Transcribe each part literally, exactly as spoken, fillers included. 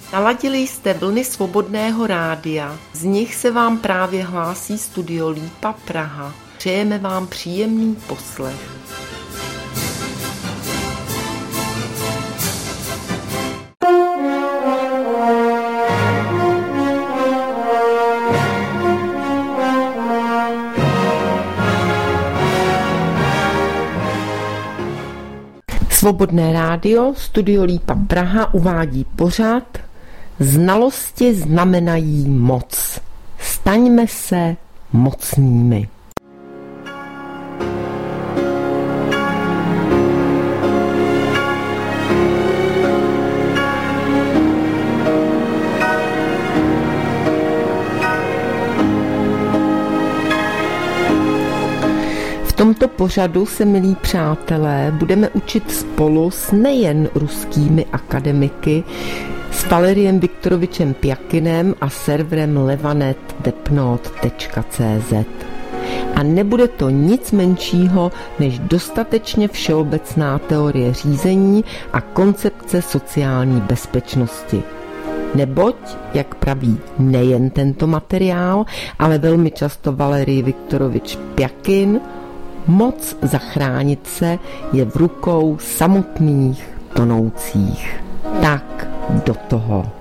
Naladili jste vlny Svobodného rádia, z nich se vám právě hlásí Studio Lípa Praha. Přejeme vám příjemný poslech. Svobodné rádio, Studio Lípa Praha uvádí pořad Znalosti znamenají moc. Staňme se mocnými. V tomto pořadu se, milí přátelé, budeme učit spolu s nejen ruskými akademiky, s Valeriem Viktorovičem Pjakinem a serverem levanet depnot tečka cé zet. A nebude to nic menšího než dostatečně všeobecná teorie řízení a koncepce sociální bezpečnosti. Neboť, jak praví nejen tento materiál, ale velmi často Valerij Viktorovič Pjakin, moc zachránit se je v rukou samotných tonoucích. Tak do toho.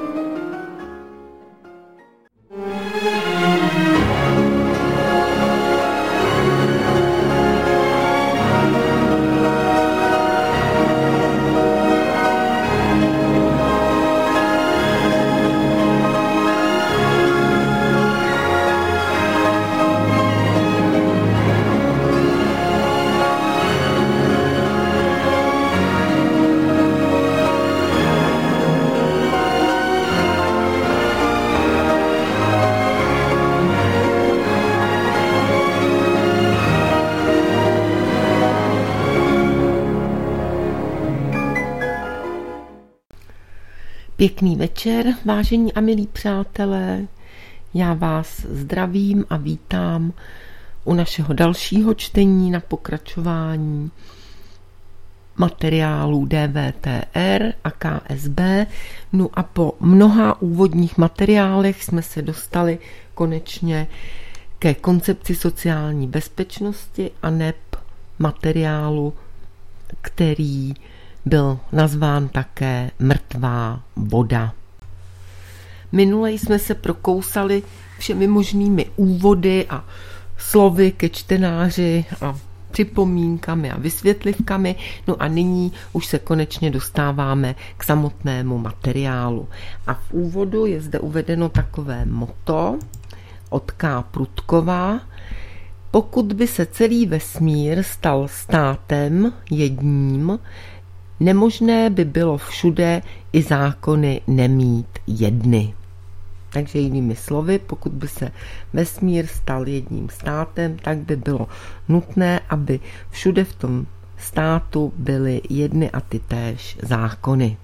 Pěkný večer, vážení a milí přátelé. Já vás zdravím a vítám u našeho dalšího čtení na pokračování materiálů D V T R a K S B. No a po mnoha úvodních materiálech jsme se dostali konečně ke koncepci sociální bezpečnosti a neb materiálu, který byl nazván také Mrtvá voda. Minule jsme se prokousali všemi možnými úvody a slovy ke čtenáři a připomínkami a vysvětlivkami, no a nyní už se konečně dostáváme k samotnému materiálu. A v úvodu je zde uvedeno takové motto od K. Prudkova: pokud by se celý vesmír stal státem jedním, nemožné by bylo všude i zákony nemít jedny. Takže jinými slovy, pokud by se vesmír stal jedním státem, tak by bylo nutné, aby všude v tom státu byly jedny a ty též zákony.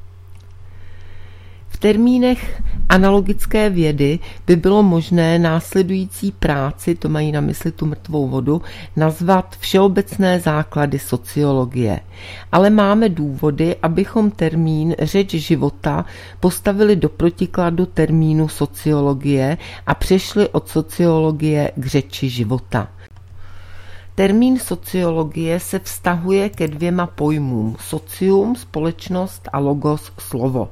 V termínech analogické vědy by bylo možné následující práci, to mají na mysli tu mrtvou vodu, nazvat všeobecné základy sociologie. Ale máme důvody, abychom termín řeč života postavili do protikladu termínu sociologie a přešli od sociologie k řeči života. Termín sociologie se vztahuje ke dvěma pojmům: socium, společnost, a logos, slovo.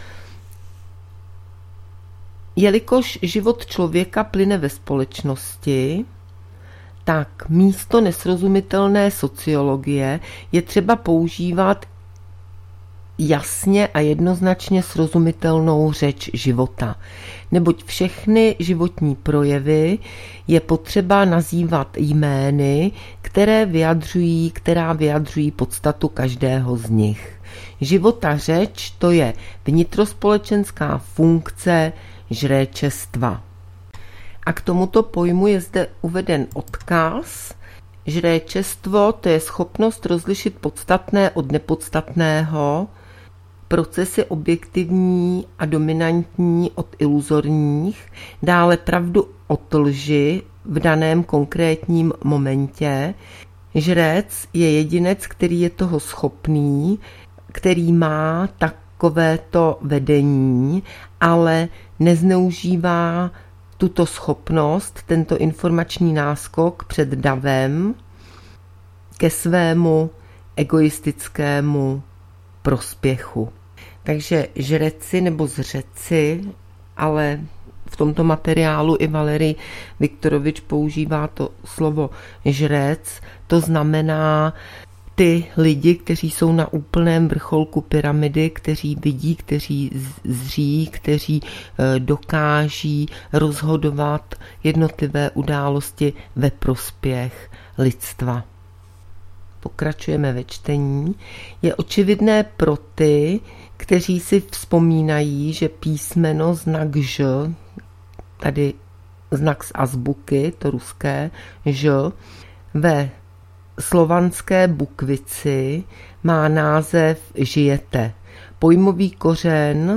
Jelikož život člověka plyne ve společnosti, tak místo nesrozumitelné sociologie je třeba používat jasně a jednoznačně srozumitelnou řeč života. Neboť všechny životní projevy je potřeba nazývat jmény, které vyjadřují, která vyjadřují podstatu každého z nich. Života řeč, to je vnitrospolečenská funkce žréčestva. A k tomuto pojmu je zde uveden odkaz. Žréčestvo, to je schopnost rozlišit podstatné od nepodstatného, procesy objektivní a dominantní od iluzorních, dále pravdu od lži v daném konkrétním momentě. Žrec je jedinec, který je toho schopný, který má tak takovéto vedení, ale nezneužívá tuto schopnost, tento informační náskok před davem ke svému egoistickému prospěchu. Takže žreci nebo zřeci, ale v tomto materiálu i Valerij Viktorovič používá to slovo žrec, to znamená ty lidi, kteří jsou na úplném vrcholku pyramidy, kteří vidí, kteří zří, kteří dokáží rozhodovat jednotlivé události ve prospěch lidstva. Pokračujeme ve čtení. Je očividné pro ty, kteří si vzpomínají, že písmeno znak Ž, tady znak z azbuky, to ruské Ž, ve slovanské bukvici má název žijete. Pojmový kořen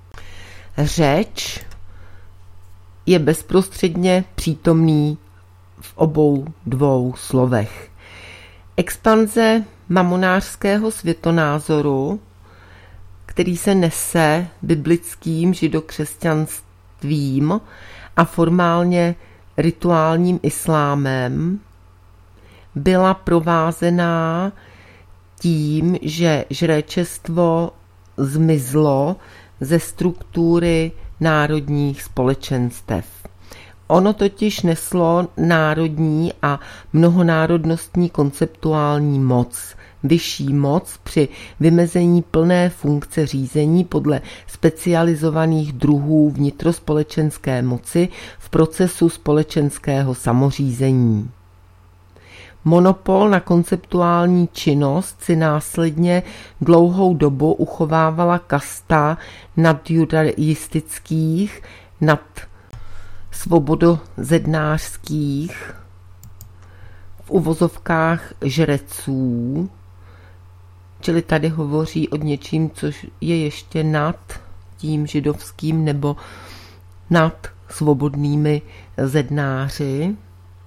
řeč je bezprostředně přítomný v obou dvou slovech. Expanze mamonářského světonázoru, který se nese biblickým židokřesťanstvím a formálně rituálním islámem, byla provázená tím, že žréčestvo zmizlo ze struktury národních společenstev. Ono totiž neslo národní a mnohonárodnostní konceptuální moc, vyšší moc při vymezení plné funkce řízení podle specializovaných druhů vnitrospolečenské moci v procesu společenského samořízení. Monopol na konceptuální činnost si následně dlouhou dobu uchovávala kasta nadjudaistických, nad svobodozednářských, v uvozovkách žreců, čili tady hovoří o něčím, což je ještě nad tím židovským nebo nad svobodnými zednáři.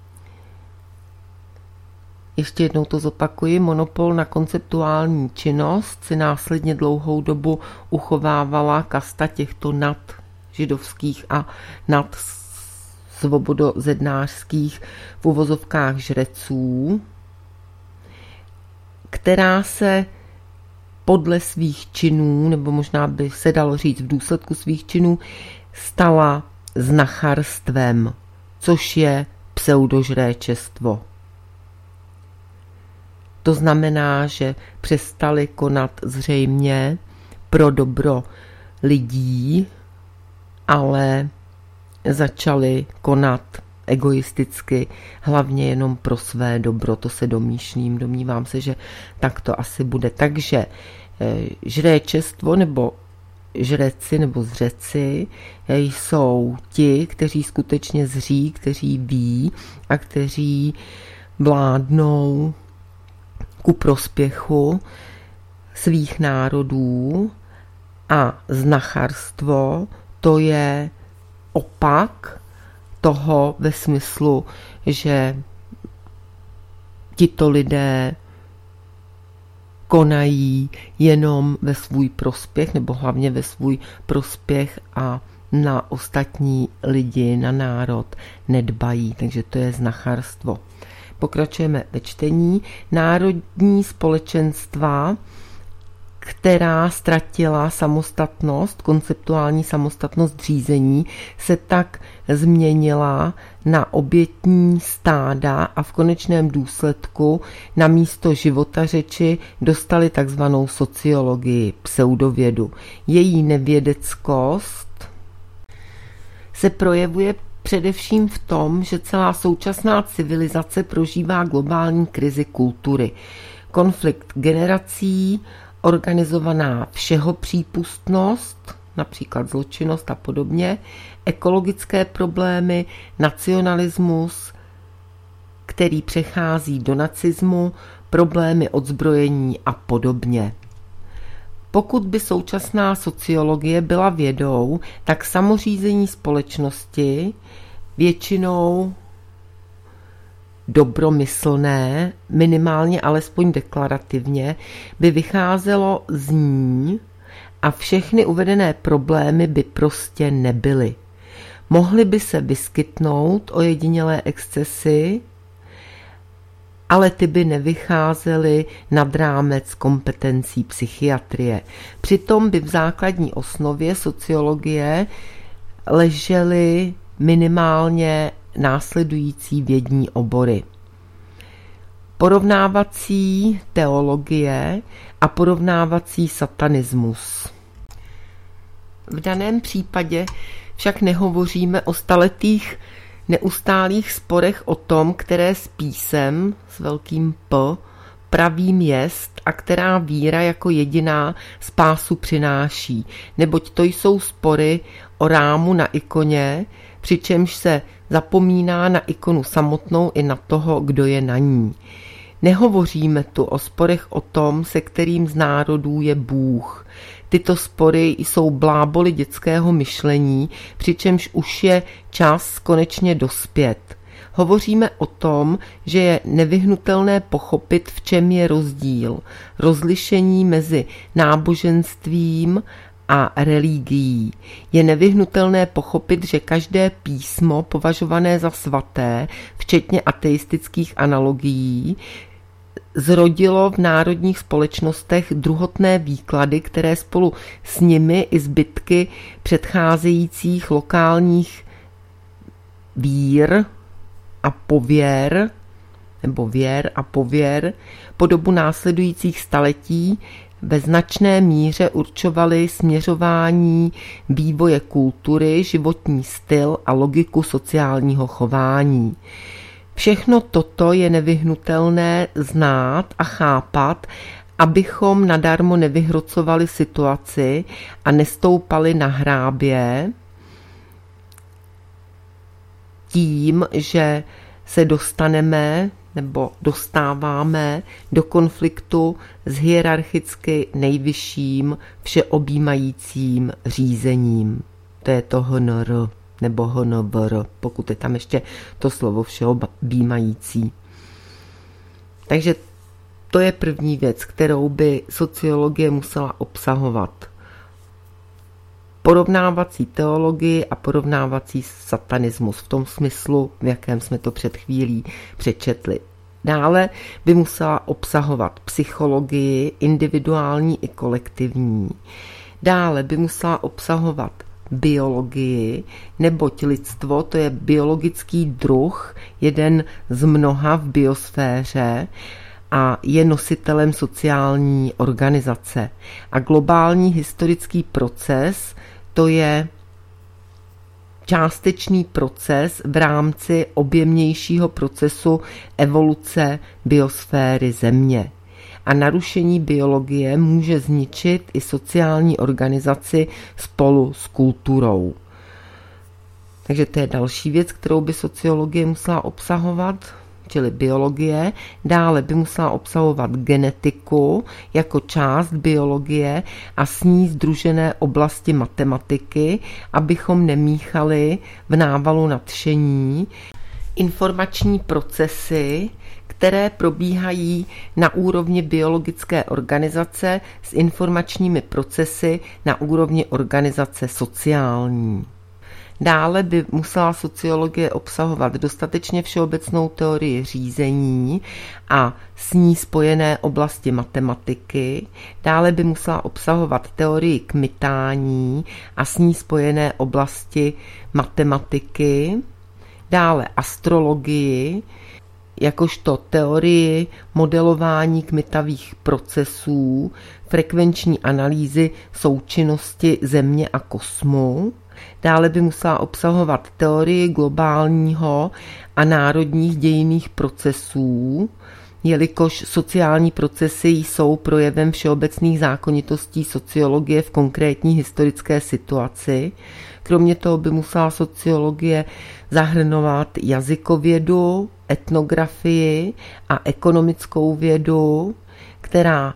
Ještě jednou to zopakuji, monopol na konceptuální činnost si následně dlouhou dobu uchovávala kasta těchto nad židovských a nad svobodozednářských v uvozovkách žreců, která se podle svých činů, nebo možná by se dalo říct v důsledku svých činů, stala znacharstvem, což je pseudožréčestvo. To znamená, že přestali konat zřejmě pro dobro lidí, ale začali konat egoisticky, hlavně jenom pro své dobro, to se domýšlím, domnívám se, že tak to asi bude. Takže žréčestvo nebo žreci nebo zřeci jsou ti, kteří skutečně zří, kteří ví a kteří vládnou ku prospěchu svých národů, a znacharstvo to je opak toho ve smyslu, že tito lidé konají jenom ve svůj prospěch nebo hlavně ve svůj prospěch a na ostatní lidi, na národ nedbají, takže to je znacharstvo. Pokračujeme ve čtení. Národní společenstva, která ztratila samostatnost, konceptuální samostatnost řízení, se tak změnila na obětní stáda a v konečném důsledku na místo životařeči dostali takzvanou sociologii, pseudovědu. Její nevědeckost se projevuje především v tom, že celá současná civilizace prožívá globální krizi kultury. Konflikt generací, organizovaná všehopřípustnost, například zločinnost a podobně, ekologické problémy, nacionalismus, který přechází do nacismu, problémy odzbrojení a podobně. Pokud by současná sociologie byla vědou, tak samořízení společnosti, většinou dobromyslné, minimálně alespoň deklarativně, by vycházelo z ní a všechny uvedené problémy by prostě nebyly. Mohly by se vyskytnout ojedinělé excesy, ale ty by nevycházely nad rámec kompetencí psychiatrie. Přitom by v základní osnově sociologie ležely minimálně následující vědní obory. Porovnávací teologie a porovnávací satanismus. V daném případě však nehovoříme o staletých neustálých sporech o tom, které s písem s velkým P pravým jest a která víra jako jediná spásu přináší, neboť to jsou spory o rámu na ikoně, přičemž se zapomíná na ikonu samotnou i na toho, kdo je na ní. Nehovoříme tu o sporech o tom, se kterým z národů je Bůh. Tyto spory jsou bláboli dětského myšlení, přičemž už je čas konečně dospět. Hovoříme o tom, že je nevyhnutelné pochopit, v čem je rozdíl, rozlišení mezi náboženstvím a religií. Je nevyhnutelné pochopit, že každé písmo považované za svaté, včetně ateistických analogií, zrodilo v národních společnostech druhotné výklady, které spolu s nimi i zbytky předcházejících lokálních vír a pověr, nebo věr a pověr, po dobu následujících staletí ve značné míře určovaly směřování vývoje kultury, životní styl a logiku sociálního chování. Všechno toto je nevyhnutelné znát a chápat, abychom nadarmo nevyhrocovali situaci a nestoupali na hrábě tím, že se dostaneme nebo dostáváme do konfliktu s hierarchicky nejvyšším všeobjímajícím řízením. To je to H N R nebo H N V R, pokud je tam ještě to slovo všeobjímající. Takže to je první věc, kterou by sociologie musela obsahovat. Porovnávací teologii a porovnávací satanismus v tom smyslu, v jakém jsme to před chvílí přečetli. Dále by musela obsahovat psychologii, individuální i kolektivní. Dále by musela obsahovat biologii, neboť lidstvo to je biologický druh, jeden z mnoha v biosféře, a je nositelem sociální organizace. A globální historický proces to je částečný proces v rámci objemnějšího procesu evoluce biosféry Země. A narušení biologie může zničit i sociální organizaci spolu s kulturou. Takže to je další věc, kterou by sociologie musela obsahovat, čili biologie. Dále by musela obsahovat genetiku jako část biologie a s ní sdružené oblasti matematiky, abychom nemíchali v návalu nadšení informační procesy, které probíhají na úrovni biologické organizace s informačními procesy na úrovni organizace sociální. Dále by musela sociologie obsahovat dostatečně všeobecnou teorii řízení a s ní spojené oblasti matematiky. Dále by musela obsahovat teorii kmitání a s ní spojené oblasti matematiky. Dále astrologii, jakožto teorii modelování kmitavých procesů, frekvenční analýzy součinnosti Země a kosmu. Dále by musela obsahovat teorii globálního a národních dějinných procesů, jelikož sociální procesy jsou projevem všeobecných zákonitostí sociologie v konkrétní historické situaci. Kromě toho by musela sociologie zahrnovat jazykovědu, etnografii a ekonomickou vědu, která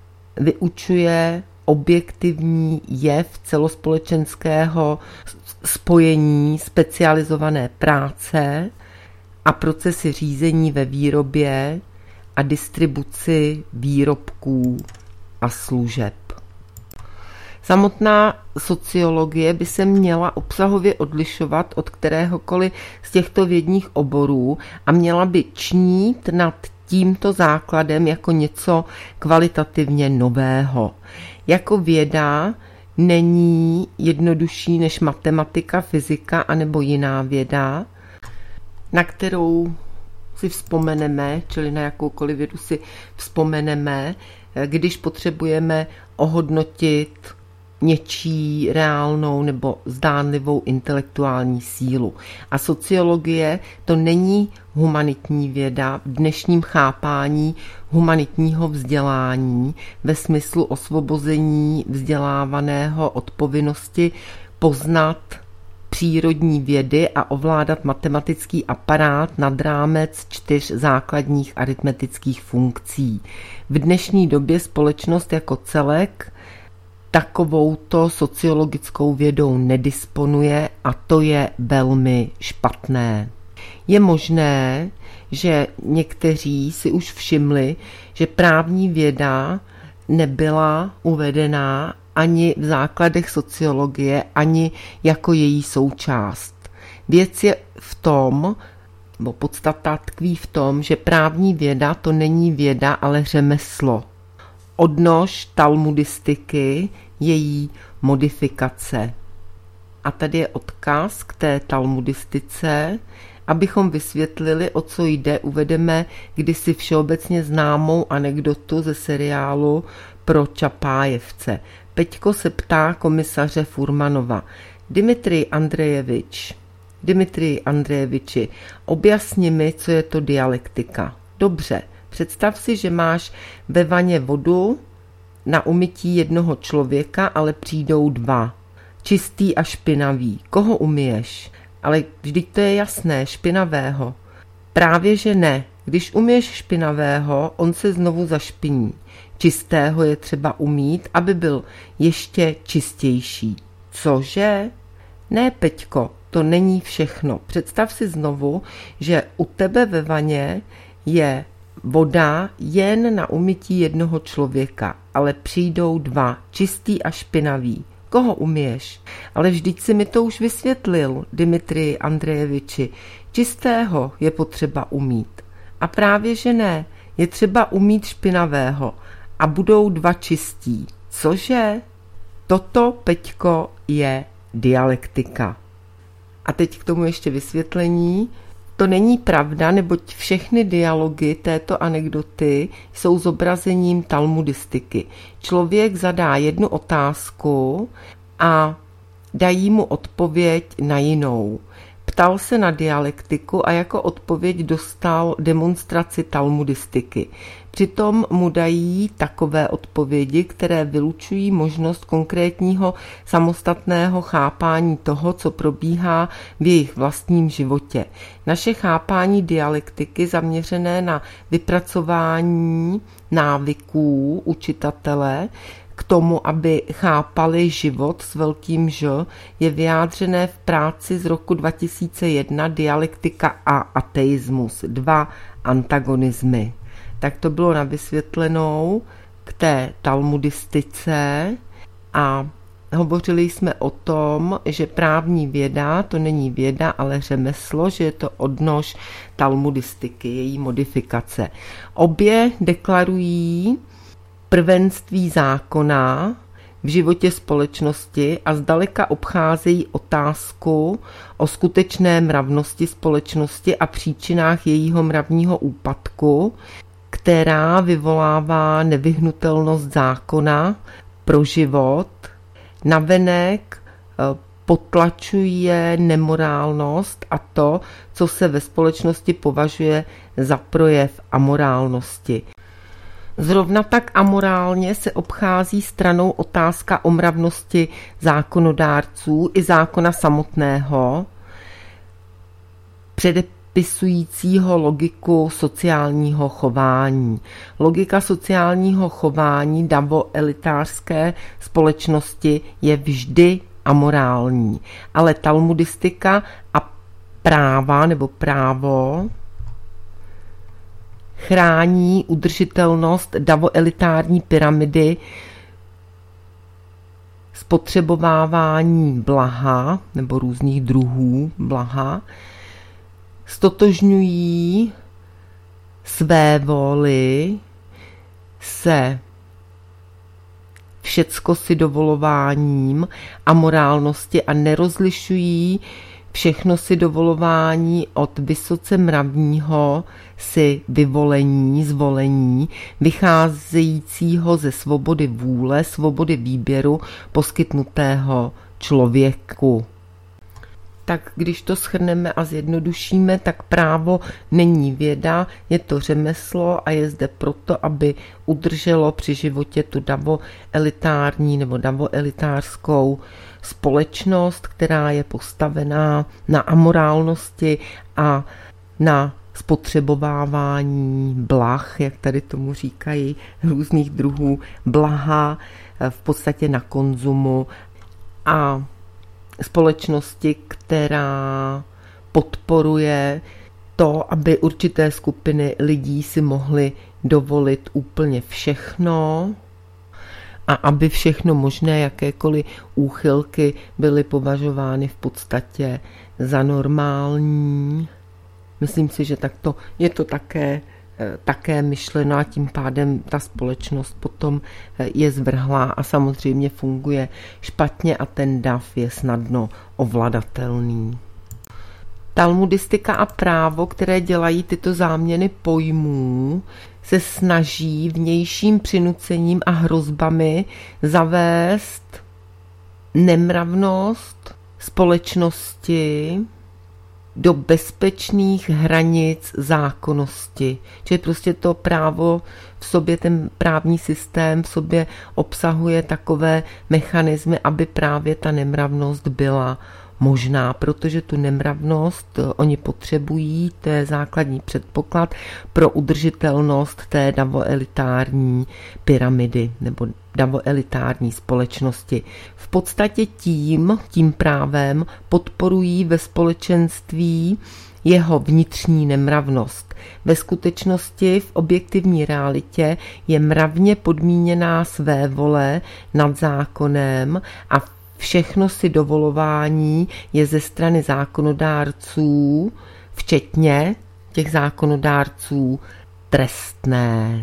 vyučuje objektivní jev celospolečenského spojení specializované práce a procesy řízení ve výrobě a distribuci výrobků a služeb. Samotná sociologie by se měla obsahově odlišovat od kteréhokoliv z těchto vědních oborů a měla by čnít nad tímto základem jako něco kvalitativně nového. Jako věda není jednodušší než matematika, fyzika anebo jiná věda, na kterou si vzpomeneme, čili na jakoukoliv vědu si vzpomeneme, když potřebujeme ohodnotit něčí reálnou nebo zdánlivou intelektuální sílu. A sociologie to není humanitní věda v dnešním chápání humanitního vzdělání ve smyslu osvobození vzdělávaného od povinnosti poznat přírodní vědy a ovládat matematický aparát nad rámec čtyř základních aritmetických funkcí. V dnešní době společnost jako celek takovouto sociologickou vědou nedisponuje a to je velmi špatné. Je možné, že někteří si už všimli, že právní věda nebyla uvedená ani v základech sociologie, ani jako její součást. Věc je v tom, nebo podstata tkví v tom, že právní věda to není věda, ale řemeslo. Odnož talmudistiky, její modifikace. A tady je odkaz k té talmudistice. Abychom vysvětlili, o co jde, uvedeme kdysi všeobecně známou anekdotu ze seriálu pro Čapájevce. Peťko se ptá komisaře Furmanova. Dimitrij Andrejevič, Dimitrij Andrejeviči, objasni mi, co je to dialektika. Dobře, představ si, že máš ve vaně vodu na umytí jednoho člověka, ale přijdou dva. Čistý a špinavý. Koho umyješ? Ale vždyť to je jasné, špinavého. Právě že ne. Když umyješ špinavého, on se znovu zašpiní. Čistého je třeba umýt, aby byl ještě čistější. Cože? Ne, Peťko, to není všechno. Představ si znovu, že u tebe ve vaně je voda jen na umytí jednoho člověka, ale přijdou dva, čistý a špinavý. Koho umyješ? Ale vždyť si mi to už vysvětlil, Dimitrij Andrejeviči. Čistého je potřeba umýt. A právě že ne, je třeba umýt špinavého a budou dva čistí. Cože? Toto, Peťko, je dialektika. A teď k tomu ještě vysvětlení. To není pravda, neboť všechny dialogy této anekdoty jsou zobrazením talmudistiky. Člověk zadá jednu otázku a dají mu odpověď na jinou. Ptal se na dialektiku a jako odpověď dostal demonstraci talmudistiky. Přitom mu dají takové odpovědi, které vylučují možnost konkrétního samostatného chápání toho, co probíhá v jejich vlastním životě. Naše chápání dialektiky zaměřené na vypracování návyků učitele k tomu, aby chápali život s velkým Ž, je vyjádřené v práci z roku dva tisíce jedna Dialektika a ateismus, dva antagonismy. Tak to bylo na vysvětlenou k té talmudistice a hovořili jsme o tom, že právní věda to není věda, ale řemeslo, že je to odnož talmudistiky, její modifikace. Obě deklarují prvenství zákona v životě společnosti a zdaleka obcházejí otázku o skutečné mravnosti společnosti a příčinách jejího mravního úpadku, která vyvolává nevyhnutelnost zákona pro život. Navenek potlačuje nemorálnost a to, co se ve společnosti považuje za projev amorálnosti. Zrovna tak amorálně se obchází stranou otázka o mravnosti zákonodárců i zákona samotného, předepisujícího logiku sociálního chování. Logika sociálního chování davoelitářské společnosti je vždy amorální, ale talmudistika a práva nebo právo chrání udržitelnost davoelitární pyramidy spotřebovávání blaha nebo různých druhů blaha, stotožňují své voli se všecko si dovolováním a morálnosti a nerozlišují všechno si dovolování od vysoce mravního si vyvolení, zvolení, vycházejícího ze svobody vůle, svobody výběru poskytnutého člověku. Tak když to shrneme a zjednodušíme, tak právo není věda, je to řemeslo a je zde proto, aby udrželo při životě tu davoelitární nebo davoelitářskou společnost, která je postavená na amorálnosti a na spotřebovávání blah, jak tady tomu říkají, různých druhů blaha, v podstatě na konzumu a společnosti, která podporuje to, aby určité skupiny lidí si mohly dovolit úplně všechno a aby všechno možné, jakékoliv úchylky byly považovány v podstatě za normální. Myslím si, že takto je to také, také myšleno a tím pádem ta společnost potom je zvrhlá a samozřejmě funguje špatně a ten dav je snadno ovladatelný. Talmudistika a právo, které dělají tyto záměny pojmů, se snaží vnějším přinucením a hrozbami zavést nemravnost společnosti do bezpečných hranic zákonnosti. Čili prostě to právo v sobě, ten právní systém v sobě obsahuje takové mechanismy, aby právě ta nemravnost byla možná, protože tu nemravnost oni potřebují, to je základní předpoklad pro udržitelnost té davoelitární pyramidy nebo davoelitární společnosti. V podstatě tím, tím právem podporují ve společenství jeho vnitřní nemravnost. Ve skutečnosti v objektivní realitě je mravně podmíněná své vole nad zákonem a všechno si dovolování je ze strany zákonodárců, včetně těch zákonodárců, trestné.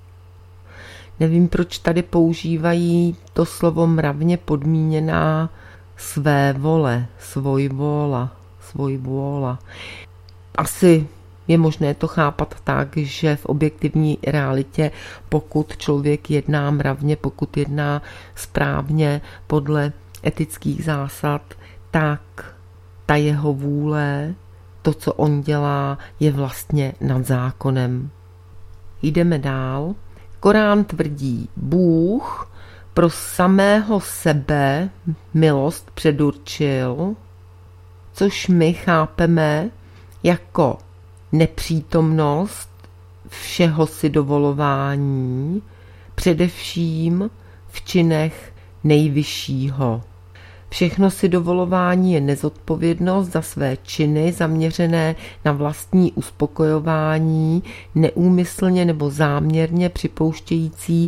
Nevím, proč tady používají to slovo mravně podmíněná své vole, svoj vola, svoj vůla. Asi je možné to chápat tak, že v objektivní realitě, pokud člověk jedná mravně, pokud jedná správně podle etických zásad, tak ta jeho vůle, to, co on dělá, je vlastně nad zákonem. Jdeme dál. Korán tvrdí, Bůh pro samého sebe milost předurčil, což my chápeme jako nepřítomnost všeho si dovolování, především v činech nejvyššího. Všechno si dovolování je nezodpovědnost za své činy zaměřené na vlastní uspokojování, neúmyslně nebo záměrně připouštějící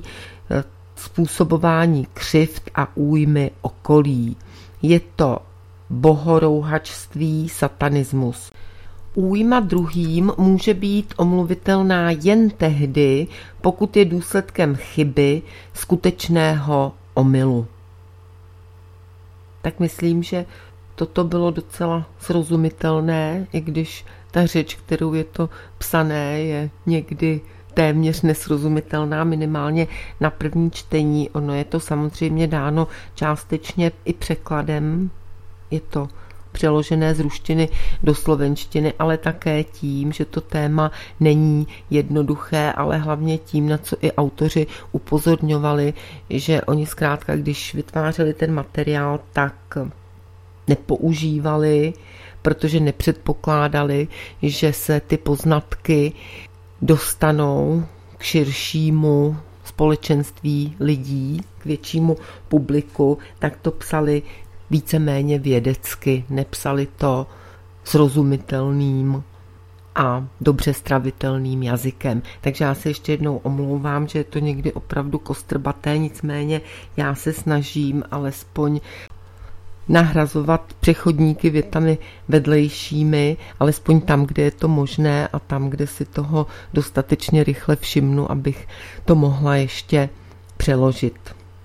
způsobování křivd a újmy okolí. Je to bohorouhačství, satanismus. Újma druhým může být omluvitelná jen tehdy, pokud je důsledkem chyby, skutečného omylu. Tak myslím, že toto bylo docela srozumitelné, i když ta řeč, kterou je to psané, je někdy téměř nesrozumitelná, minimálně na první čtení. Ono je to samozřejmě dáno částečně i překladem, je to přeložené z ruštiny do slovenštiny, ale také tím, že to téma není jednoduché, ale hlavně tím, na co i autoři upozorňovali, že oni zkrátka, když vytvářeli ten materiál, tak nepoužívali, protože nepředpokládali, že se ty poznatky dostanou k širšímu společenství lidí, k většímu publiku, tak to psali víceméně vědecky, nepsali to srozumitelným a dobře stravitelným jazykem. Takže já se ještě jednou omlouvám, že je to někdy opravdu kostrbaté, nicméně já se snažím alespoň nahrazovat přechodníky větami vedlejšími, alespoň tam, kde je to možné a tam, kde si toho dostatečně rychle všimnu, abych to mohla ještě přeložit.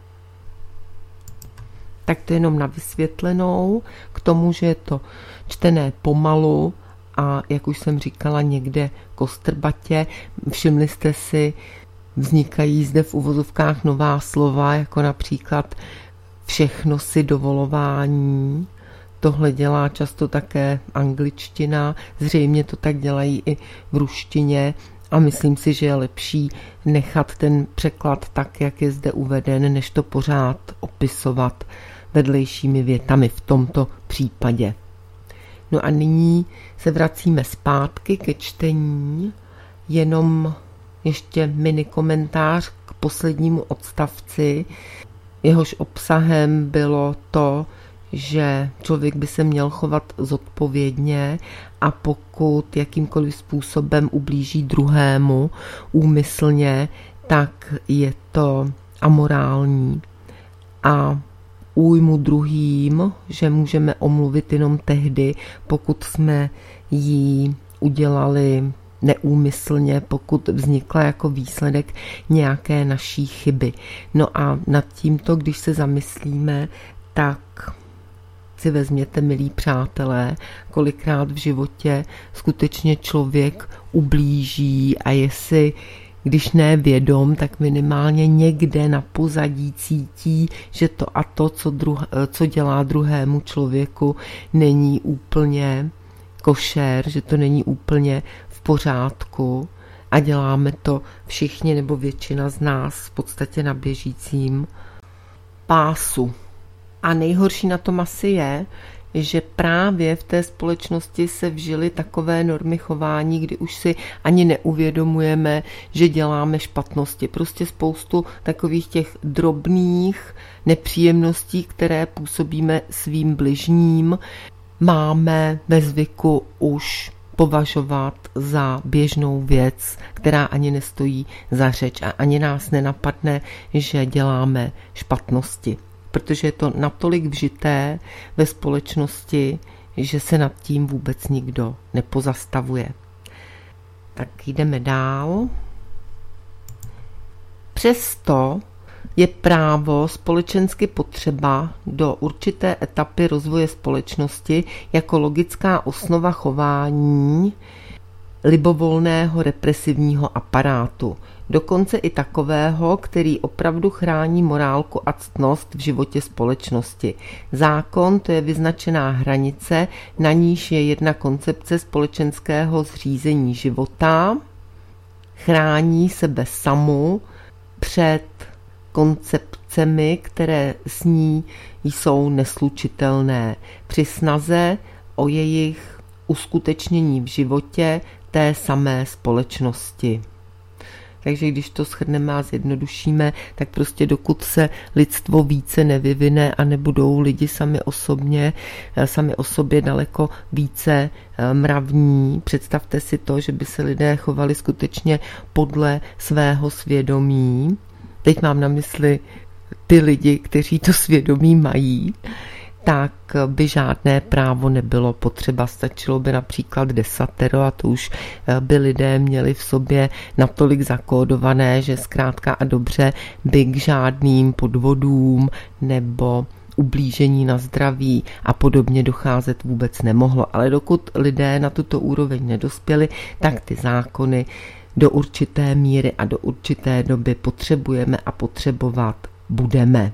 Tak to jenom na vysvětlenou k tomu, že je to čtené pomalu a jak už jsem říkala někde kostrbatě. Všimli jste si, vznikají zde v uvozovkách nová slova, jako například všechno si dovolování. Tohle dělá často také angličtina, zřejmě to tak dělají i v ruštině a myslím si, že je lepší nechat ten překlad tak, jak je zde uveden, než to pořád opisovat vedlejšími větami v tomto případě. No a nyní se vracíme zpátky ke čtení, jenom ještě mini komentář k poslednímu odstavci. Jehož obsahem bylo to, že člověk by se měl chovat zodpovědně a pokud jakýmkoliv způsobem ublíží druhému úmyslně, tak je to amorální. A újmu druhým, že můžeme omluvit jenom tehdy, pokud jsme jí udělali neúmyslně, pokud vznikla jako výsledek nějaké naší chyby. No a nad tímto, když se zamyslíme, tak si vezměte, milí přátelé, kolikrát v životě skutečně člověk ublíží a jestli, když ne vědom, tak minimálně někde na pozadí cítí, že to a to, co, druh- co dělá druhému člověku, není úplně košer, že to není úplně v pořádku a děláme to všichni nebo většina z nás v podstatě na běžícím pásu. A nejhorší na tom asi je, že právě v té společnosti se vžily takové normy chování, kdy už si ani neuvědomujeme, že děláme špatnosti. Prostě spoustu takových těch drobných nepříjemností, které působíme svým bližním, máme ve zvyku už považovat za běžnou věc, která ani nestojí za řeč a ani nás nenapadne, že děláme špatnosti. Protože je to natolik vžité ve společnosti, že se nad tím vůbec nikdo nepozastavuje. Tak jdeme dál. Přesto je právo společensky potřeba do určité etapy rozvoje společnosti jako logická osnova chování libovolného represivního aparátu. Dokonce i takového, který opravdu chrání morálku a ctnost v životě společnosti. Zákon, to je vyznačená hranice, na níž je jedna koncepce společenského zřízení života, chrání sebe samu před koncepcemi, které s ní jsou neslučitelné, při snaze o jejich uskutečnění v životě té samé společnosti. Takže když to shrneme a zjednodušíme, tak prostě dokud se lidstvo více nevyvine a nebudou lidi sami osobně, sami o sobě daleko více mravní, představte si to, že by se lidé chovali skutečně podle svého svědomí. Teď mám na mysli ty lidi, kteří to svědomí mají, tak by žádné právo nebylo potřeba. Stačilo by například desatero a to už by lidé měli v sobě natolik zakódované, že zkrátka a dobře by k žádným podvodům nebo ublížení na zdraví a podobně docházet vůbec nemohlo. Ale dokud lidé na tuto úroveň nedospěli, tak ty zákony do určité míry a do určité doby potřebujeme a potřebovat budeme.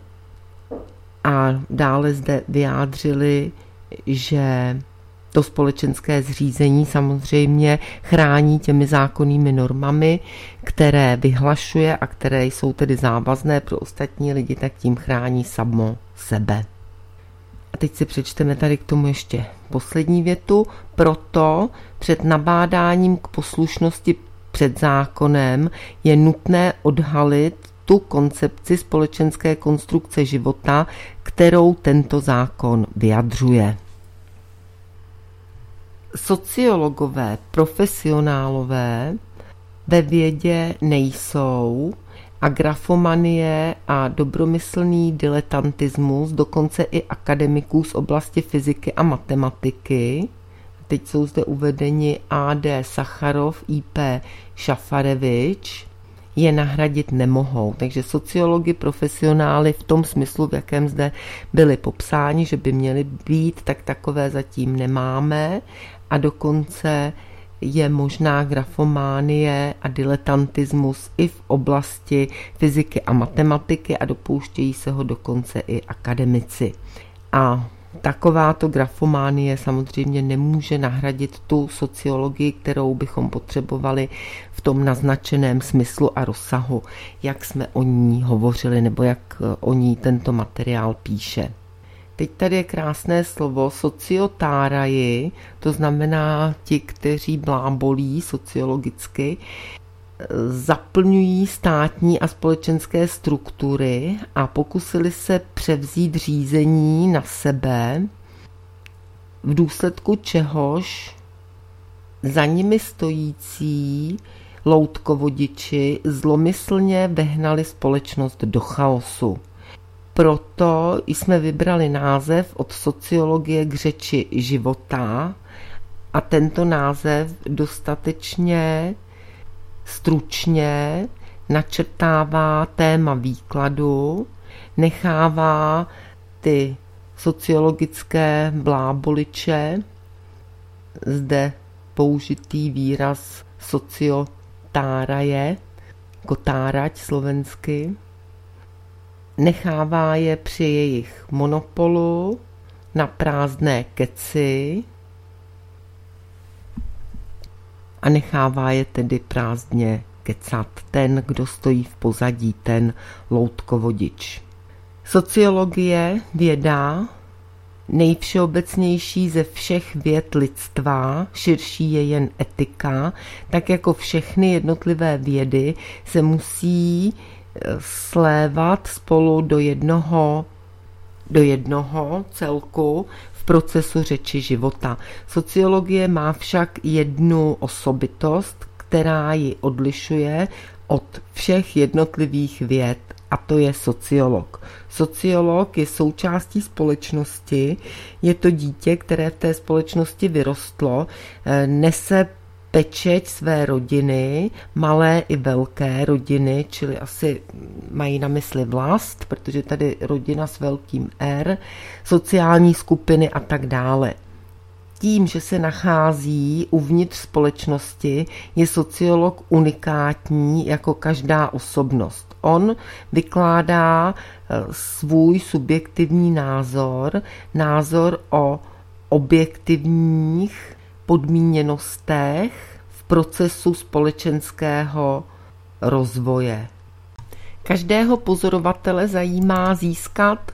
A dále zde vyjádřili, že to společenské zřízení samozřejmě chrání těmi zákonnými normami, které vyhlašuje a které jsou tedy závazné pro ostatní lidi, tak tím chrání samo sebe. A teď si přečteme tady k tomu ještě poslední větu. Proto před nabádáním k poslušnosti před zákonem je nutné odhalit tu koncepci společenské konstrukce života, kterou tento zákon vyjadřuje. sociologové, profesionálové ve vědě nejsou a grafomanie a dobromyslný diletantismus, dokonce i akademiků z oblasti fyziky a matematiky, teď jsou zde uvedeni A D Sacharov, I P Šafarevič, je nahradit nemohou. Takže sociologi, profesionály v tom smyslu, v jakém zde byli popsáni, že by měli být, tak takové zatím nemáme a dokonce je možná grafománie a diletantismus i v oblasti fyziky a matematiky a dopouštějí se ho dokonce i akademici. A takováto grafománie samozřejmě nemůže nahradit tu sociologii, kterou bychom potřebovali v tom naznačeném smyslu a rozsahu, jak jsme o ní hovořili nebo jak o ní tento materiál píše. Teď tady je krásné slovo sociotáraji, to znamená ti, kteří blábolí sociologicky, zaplňují státní a společenské struktury a pokusili se převzít řízení na sebe, v důsledku čehož za nimi stojící loutkovodiči zlomyslně vehnali společnost do chaosu. Proto jsme vybrali název od sociologie k řeči života a tento název dostatečně stručně načrtává téma výkladu, nechává ty sociologické bláboliče, zde použitý výraz sociotáraje, kotárať slovensky, nechává je při jejich monopolu na prázdné keci a nechává je tedy prázdně kecat ten, kdo stojí v pozadí, ten loutkovodič. Sociologie, věda, nejvšeobecnější ze všech věd lidstva, širší je jen etika, tak jako všechny jednotlivé vědy se musí slévat spolu do jednoho, do jednoho celku v procesu řeči života. Sociologie má však jednu osobitost, která ji odlišuje od všech jednotlivých věd, a to je sociolog. Sociolog je součástí společnosti, je to dítě, které v té společnosti vyrostlo, nese pečeť své rodiny, malé i velké rodiny, čili asi mají na mysli vlast, protože tady rodina s velkým R, sociální skupiny a tak dále. Tím, že se nachází uvnitř společnosti, je sociolog unikátní jako každá osobnost. On vykládá svůj subjektivní názor, názor o objektivních podmíněnostech v procesu společenského rozvoje. Každého pozorovatele zajímá získat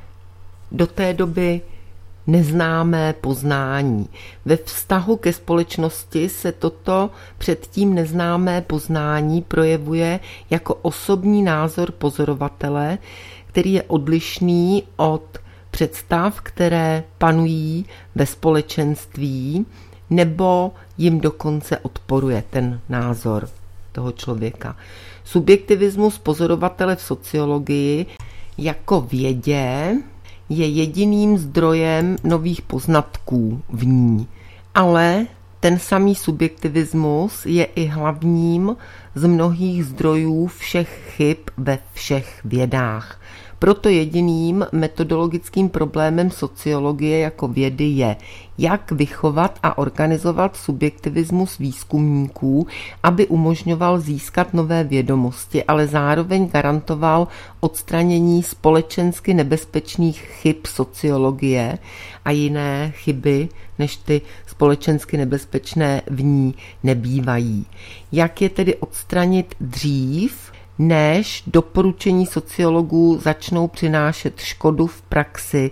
do té doby neznámé poznání. Ve vztahu ke společnosti se toto předtím neznámé poznání projevuje jako osobní názor pozorovatele, který je odlišný od představ, které panují ve společenství, nebo jim dokonce odporuje ten názor toho člověka. Subjektivismus pozorovatele v sociologii jako vědě je jediným zdrojem nových poznatků v ní, ale ten samý subjektivismus je i hlavním z mnohých zdrojů všech chyb ve všech vědách. Proto jediným metodologickým problémem sociologie jako vědy je, jak vychovat a organizovat subjektivismus výzkumníků, aby umožňoval získat nové vědomosti, ale zároveň garantoval odstranění společensky nebezpečných chyb sociologie a jiné chyby, než ty společensky nebezpečné v ní nebývají. Jak je tedy odstranit dřív, než doporučení sociologů začnou přinášet škodu v praxi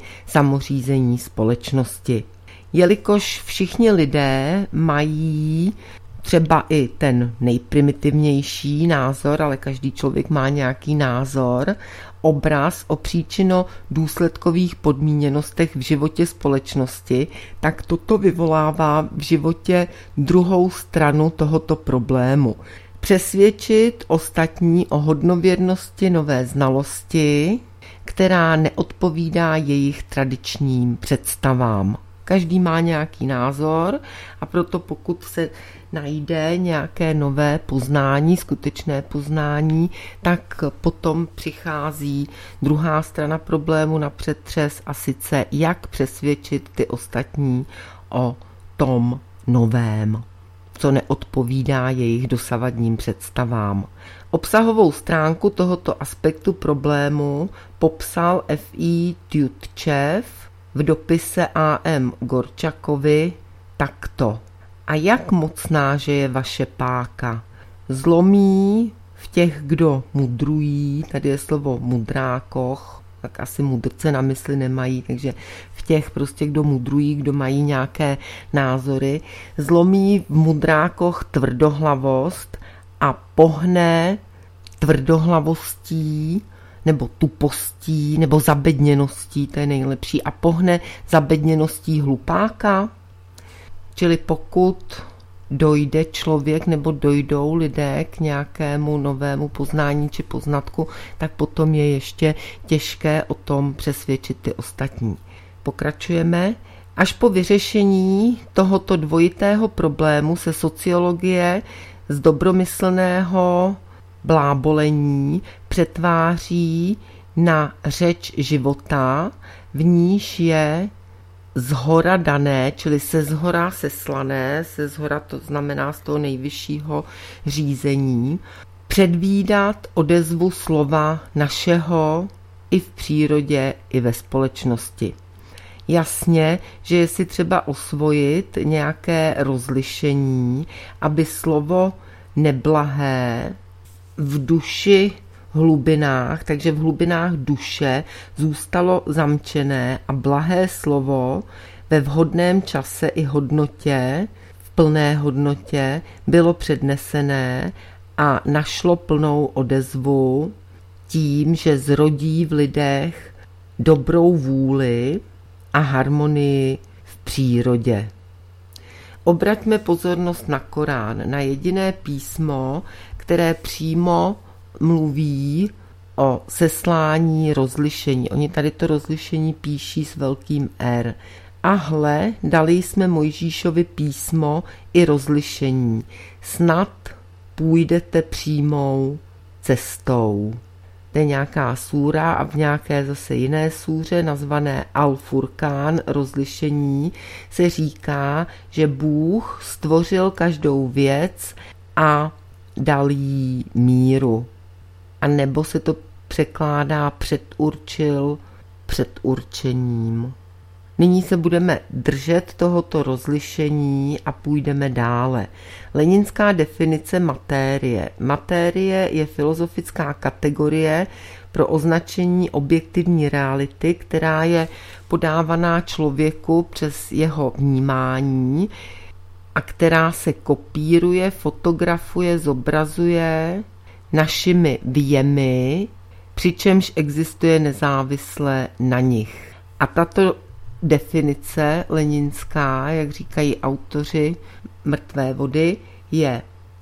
samořízení společnosti. Jelikož všichni lidé mají třeba i ten nejprimitivnější názor, ale každý člověk má nějaký názor, obraz o příčino-důsledkových podmíněnostech v životě společnosti, tak toto vyvolává v životě druhou stranu tohoto problému. Přesvědčit ostatní o hodnověrnosti nové znalosti, která neodpovídá jejich tradičním představám. Každý má nějaký názor a proto pokud se najde nějaké nové poznání, skutečné poznání, tak potom přichází druhá strana problému na přetřes a sice jak přesvědčit ty ostatní o tom novém, co neodpovídá jejich dosavadním představám. Obsahovou stránku tohoto aspektu problému popsal F I Tjutčev v dopise A M Gorčakovi takto. A jak mocná, že je vaše páka? Zlomí v těch, kdo mudrují, tady je slovo mudrákoch, tak asi mudrce na mysli nemají, takže v těch prostě, kdo mudrují, kdo mají nějaké názory, zlomí v mudrákoch tvrdohlavost a pohne tvrdohlavostí nebo tupostí nebo zabedněností, to je nejlepší, a pohne zabedněností hlupáka. Čili pokud dojde člověk nebo dojdou lidé k nějakému novému poznání či poznatku, tak potom je ještě těžké o tom přesvědčit ty ostatní. Pokračujeme. Až po vyřešení tohoto dvojitého problému se sociologie z dobromyslného blábolení přetváří na řeč života, v níž je zhora dané, čili se zhora seslané, se zhora to znamená z toho nejvyššího řízení, předvídat odezvu slova našeho i v přírodě, i ve společnosti. Jasně, že je si třeba osvojit nějaké rozlišení, aby slovo neblahé v duši hlubinách, takže v hlubinách duše zůstalo zamčené a blahé slovo ve vhodném čase i hodnotě, v plné hodnotě, bylo přednesené a našlo plnou odezvu tím, že zrodí v lidech dobrou vůli a harmonii v přírodě. Obraťme pozornost na Korán, na jediné písmo, které přímo mluví o seslání rozlišení. Oni tady to rozlišení píší s velkým R. A hle, dali jsme Mojžíšovi písmo i rozlišení. Snad půjdete přímou cestou. To je nějaká súra a v nějaké zase jiné súře nazvané Al-Furkán rozlišení se říká, že Bůh stvořil každou věc a dal jí míru. A nebo se to překládá předurčil předurčením. Nyní se budeme držet tohoto rozlišení a půjdeme dále. Leninská definice matérie. Matérie je filozofická kategorie pro označení objektivní reality, která je podávaná člověku přes jeho vnímání a která se kopíruje, fotografuje, zobrazuje našimi věmy, přičemž existuje nezávisle na nich. A tato definice leninská, jak říkají autoři Mrtvé vody, je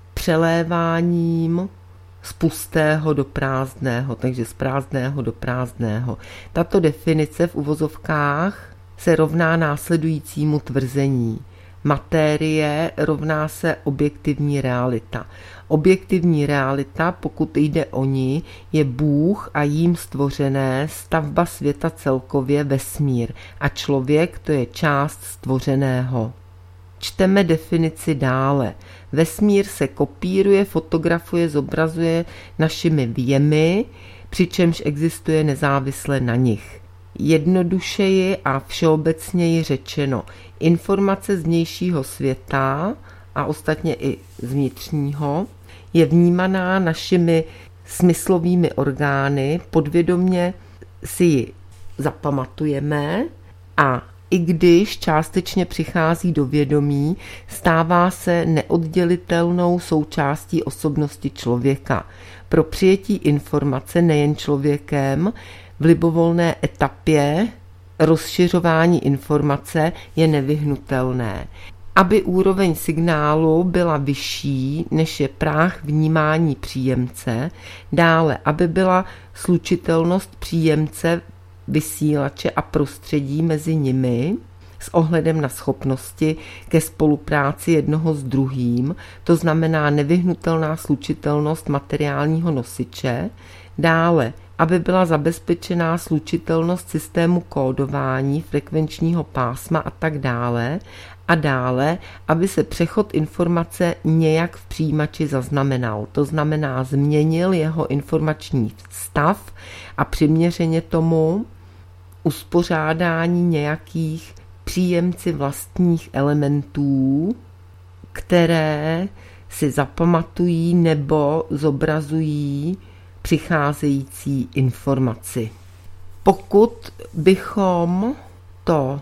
přeléváním z pustého do prázdného, takže z prázdného do prázdného. Tato definice v uvozovkách se rovná následujícímu tvrzení. Matérie rovná se objektivní realita. Objektivní realita, pokud jde o ní, je Bůh a jím stvořené stavba světa celkově vesmír a člověk to je část stvořeného. Čteme definici dále. Vesmír se kopíruje, fotografuje, zobrazuje našimi věmy, přičemž existuje nezávisle na nich. Jednodušeji a všeobecněji řečeno, informace z vnějšího světa a ostatně i z vnitřního je vnímaná našimi smyslovými orgány, podvědomě si ji zapamatujeme a i když částečně přichází do vědomí, stává se neoddělitelnou součástí osobnosti člověka. Pro přijetí informace nejen člověkem v libovolné etapě rozšiřování informace je nevyhnutelné. Aby úroveň signálu byla vyšší, než je práh vnímání příjemce, dále, aby byla slučitelnost příjemce, vysílače a prostředí mezi nimi s ohledem na schopnosti ke spolupráci jednoho s druhým, to znamená nevyhnutelná slučitelnost materiálního nosiče, dále, aby byla zabezpečená slučitelnost systému kódování, frekvenčního pásma a tak dále, a dále, aby se přechod informace nějak v přijímači zaznamenal, to znamená změnil jeho informační stav a přiměřeně tomu uspořádání nějakých příjemci vlastních elementů, které si zapamatují nebo zobrazují přicházející informaci. Pokud bychom to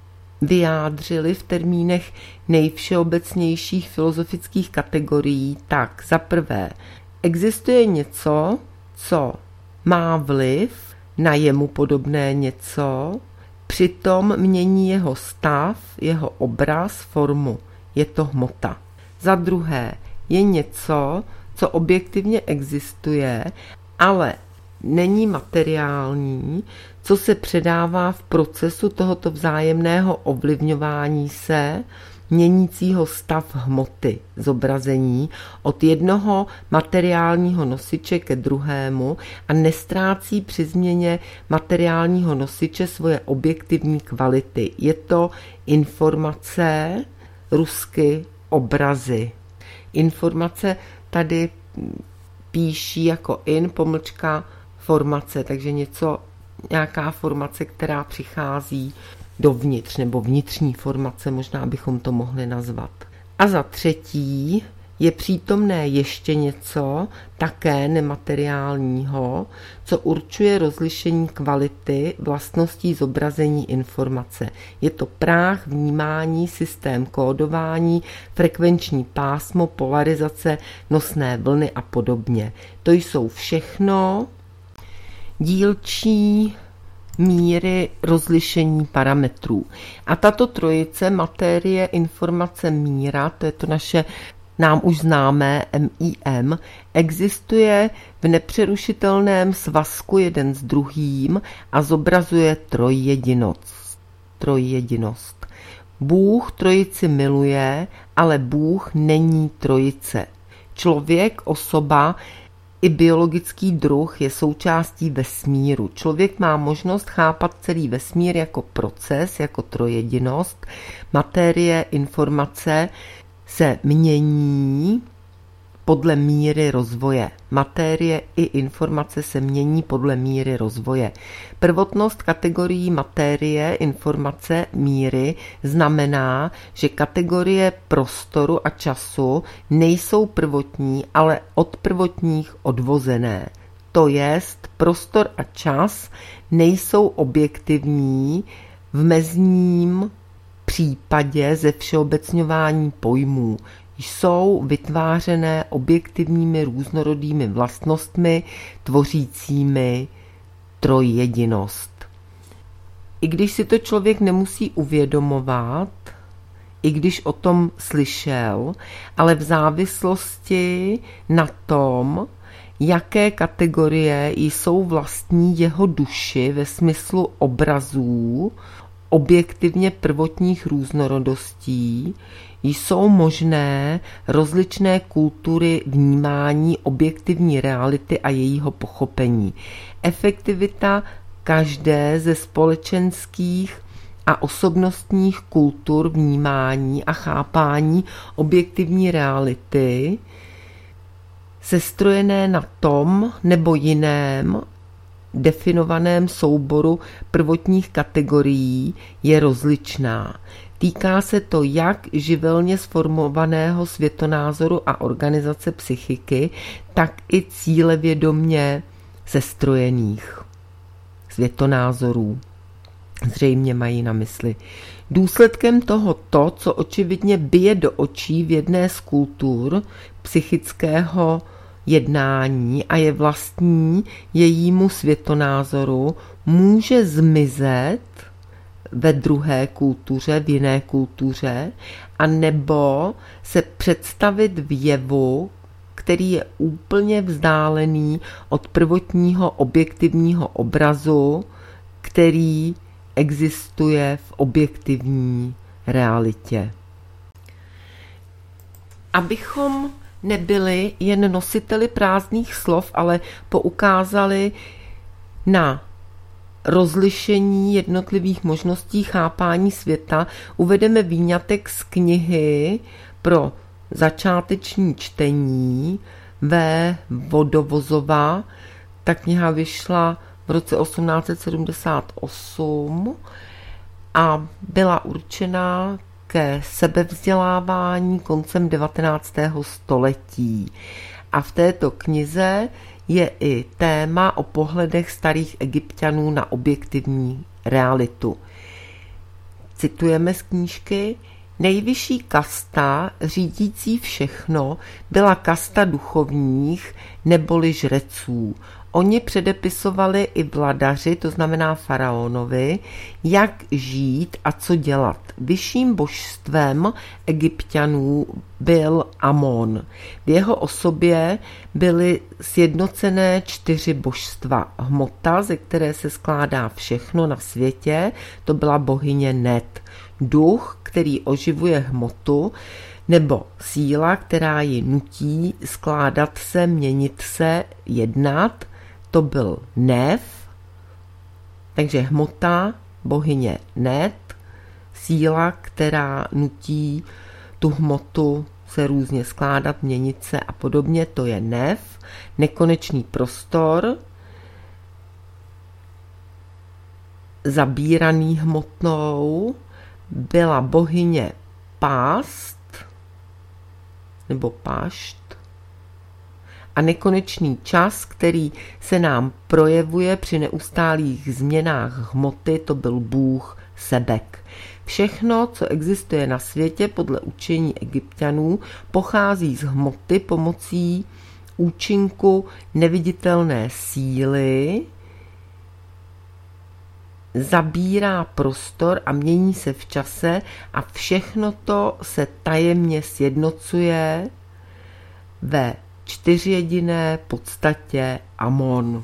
vyjádřili v termínech nejvšeobecnějších filozofických kategorií, tak za prvé existuje něco, co má vliv na jemu podobné něco, přitom mění jeho stav, jeho obraz, formu. Je to hmota. Za druhé je něco, co objektivně existuje, ale není materiální, co se předává v procesu tohoto vzájemného ovlivňování se, měnícího stav hmoty, zobrazení od jednoho materiálního nosiče ke druhému a nestrácí při změně materiálního nosiče svoje objektivní kvality. Je to informace, rusky obrazy. Informace tady píší jako in, pomlčka, formace, takže něco, nějaká formace, která přichází dovnitř, nebo vnitřní formace, možná bychom to mohli nazvat. A za třetí je přítomné ještě něco, také nemateriálního, co určuje rozlišení kvality vlastností zobrazení informace. Je to práh, vnímání, systém kódování, frekvenční pásmo, polarizace, nosné vlny a podobně. To jsou všechno dílčí míry rozlišení parametrů. A tato trojice, materie, informace, míra, to je to naše nám už známé M I M, existuje v nepřerušitelném svazku jeden s druhým a zobrazuje trojjedinost. trojjedinost. Bůh trojici miluje, ale Bůh není trojice. Člověk, osoba i biologický druh je součástí vesmíru. Člověk má možnost chápat celý vesmír jako proces, jako trojjedinost. Materie, informace se mění podle míry rozvoje. Materie i informace se mění podle míry rozvoje. Prvotnost kategorií materie, informace, míry znamená, že kategorie prostoru a času nejsou prvotní, ale od prvotních odvozené. To jest, prostor a čas nejsou objektivní v mezním případě ze všeobecňování pojmů. Jsou vytvářené objektivními různorodými vlastnostmi tvořícími trojjedinost. I když si to člověk nemusí uvědomovat, i když o tom slyšel, ale v závislosti na tom, jaké kategorie jsou vlastní jeho duši ve smyslu obrazů, objektivně prvotních různorodostí, jsou možné rozličné kultury vnímání objektivní reality a jejího pochopení. Efektivita každé ze společenských a osobnostních kultur vnímání a chápání objektivní reality, sestrojené na tom nebo jiném definovaném souboru prvotních kategorií, je rozličná. Týká se to jak živelně sformovaného světonázoru a organizace psychiky, tak i cílevědomě sestrojených světonázorů zřejmě mají na mysli. Důsledkem toho to, co očividně bije do očí v jedné z kultur psychického jednání a je vlastní jejímu světonázoru, může zmizet ve druhé kultuře, v jiné kultuře, a nebo se představit v jevu, který je úplně vzdálený od prvotního objektivního obrazu, který existuje v objektivní realitě. Abychom nebyli jen nositeli prázdných slov, ale poukázali na rozlišení jednotlivých možností chápání světa, uvedeme výňatek z knihy pro začáteční čtení V. Vodovozova. Ta kniha vyšla v roce osmnáct set sedmdesát osm a byla určená ke sebevzdělávání koncem devatenáctého století. A v této knize je i téma o pohledech starých Egypťanů na objektivní realitu. Citujeme z knížky: nejvyšší kasta, řídící všechno, byla kasta duchovních neboli žreců. Oni předepisovali i vladaři, to znamená faraonovi, jak žít a co dělat. Vyšším božstvem Egypťanů byl Amon. V jeho osobě byly sjednocené čtyři božstva. Hmota, ze které se skládá všechno na světě, to byla bohyně Net. Duch, který oživuje hmotu, nebo síla, která ji nutí skládat se, měnit se, jednat, to byl Nef. Takže hmota, bohyně Net, síla, která nutí tu hmotu se různě skládat, měnit se a podobně, to je Nef. Nekonečný prostor, zabíraný hmotnou, byla bohyně Pást nebo Pašt. A nekonečný čas, který se nám projevuje při neustálých změnách hmoty, to byl bůh Sebek. Všechno, co existuje na světě podle učení Egypťanů, pochází z hmoty pomocí účinku neviditelné síly, zabírá prostor a mění se v čase a všechno to se tajemně sjednocuje ve čtyřjediné podstatě Amon.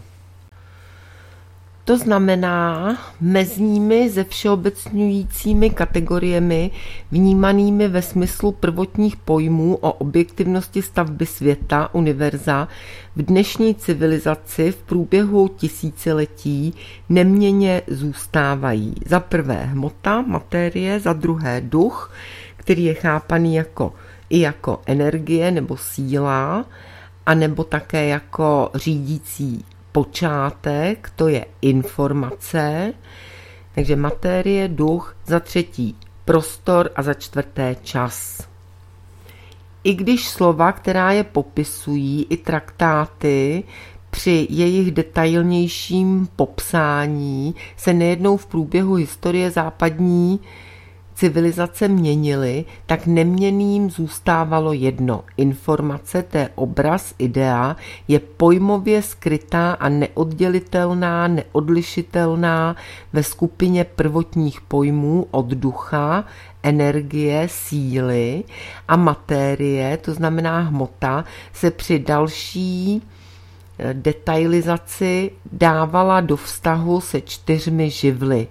To znamená mezními ze všeobecňujícími kategoriemi vnímanými ve smyslu prvotních pojmů o objektivnosti stavby světa, univerza, v dnešní civilizaci v průběhu tisíciletí neměnně zůstávají. Za prvé hmota, materie, za druhé duch, který je chápaný jako, i jako energie nebo síla, anebo také jako řídící počátek, to je informace, takže materie, duch, za třetí prostor a za čtvrté čas. I když slova, která je popisují, i traktáty, při jejich detailnějším popsání se nejednou v průběhu historie západní civilizace měnily, tak neměnným zůstávalo jedno. Informace, to je obraz, idea, je pojmově skrytá a neoddělitelná, neodlišitelná ve skupině prvotních pojmů od ducha, energie, síly a matérie, to znamená hmota, se při další detailizaci dávala do vztahu se čtyřmi živly,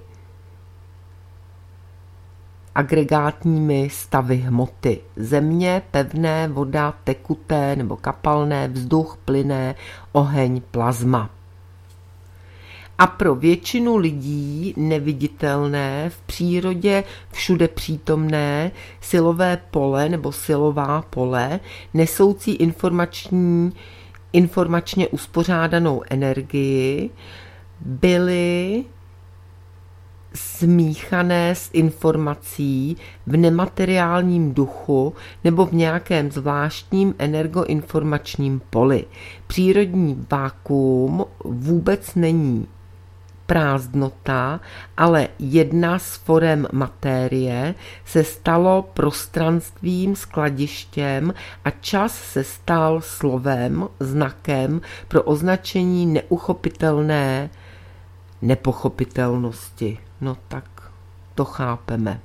agregátními stavy hmoty. Země, pevné, voda, tekuté nebo kapalné, vzduch, plynné, oheň, plazma. A pro většinu lidí neviditelné, v přírodě všude přítomné silové pole nebo silová pole, nesoucí informační, informačně uspořádanou energii, byly smíchané s informací v nemateriálním duchu nebo v nějakém zvláštním energoinformačním poli. Přírodní vákuum vůbec není prázdnota, ale jedna z forem matérie se stalo prostranstvím, skladištěm a čas se stal slovem, znakem pro označení neuchopitelné nepochopitelnosti. No tak to chápeme.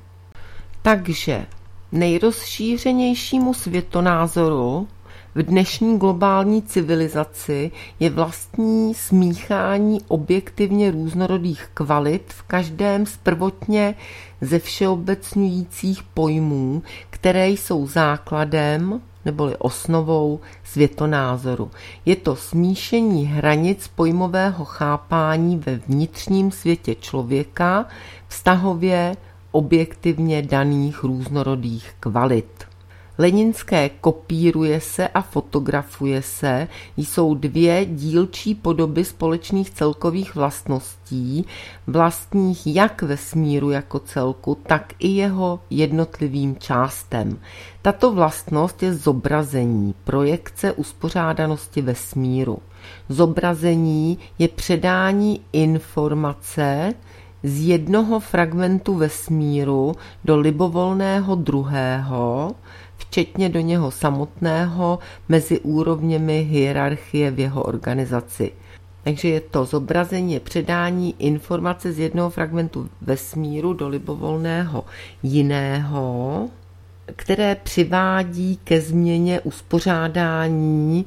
Takže nejrozšířenějšímu světonázoru v dnešní globální civilizaci je vlastní smíchání objektivně různorodých kvalit v každém z prvotně zevšeobecňujících pojmů, které jsou základem neboli osnovou světonázoru. Je to smíšení hranic pojmového chápání ve vnitřním světě člověka, vztahově objektivně daných různorodých kvalit. Leninské kopíruje se a fotografuje se jsou dvě dílčí podoby společných celkových vlastností, vlastních jak vesmíru jako celku, tak i jeho jednotlivým částem. Tato vlastnost je zobrazení, projekce uspořádanosti vesmíru. Zobrazení je předání informace z jednoho fragmentu vesmíru do libovolného druhého, včetně do něho samotného, mezi úrovněmi hierarchie v jeho organizaci. Takže je to zobrazení, je předání informace z jednoho fragmentu vesmíru do libovolného jiného, které přivádí ke změně uspořádání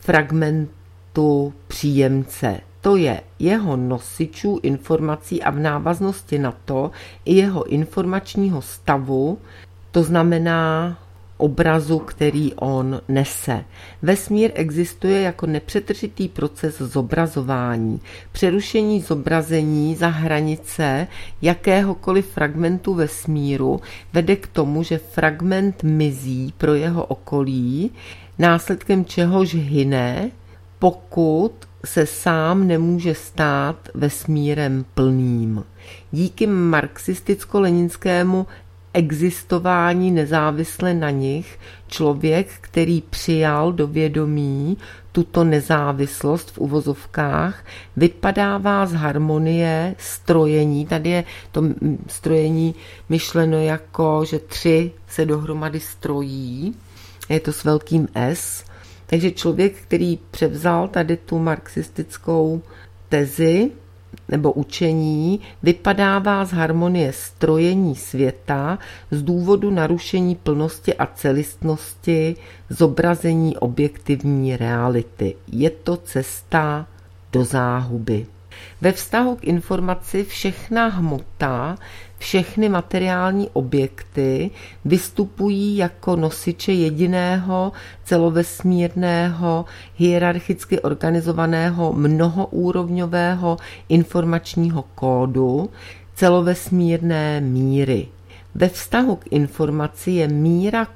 fragmentu příjemce. To je jeho nosičů informací a v návaznosti na to i jeho informačního stavu, to znamená obrazu, který on nese. Vesmír existuje jako nepřetržitý proces zobrazování. Přerušení zobrazení za hranice jakéhokoliv fragmentu vesmíru vede k tomu, že fragment mizí pro jeho okolí, následkem čehož hyne, pokud se sám nemůže stát vesmírem plným. Díky marxisticko-leninskému existování nezávisle na nich člověk, který přijal do vědomí tuto nezávislost v uvozovkách, vypadává z harmonie strojení. Tady je to strojení myšleno jako, že tři se dohromady strojí, je to s velkým S. Takže člověk, který převzal tady tu marxistickou tezi nebo učení, vypadává z harmonie strojení světa z důvodu narušení plnosti a celistnosti zobrazení objektivní reality. Je to cesta do záhuby. Ve vztahu k informaci všechna hmota, všechny materiální objekty vystupují jako nosiče jediného celovesmírného, hierarchicky organizovaného mnohoúrovňového informačního kódu celovesmírné míry. Ve vztahu k informaci je míra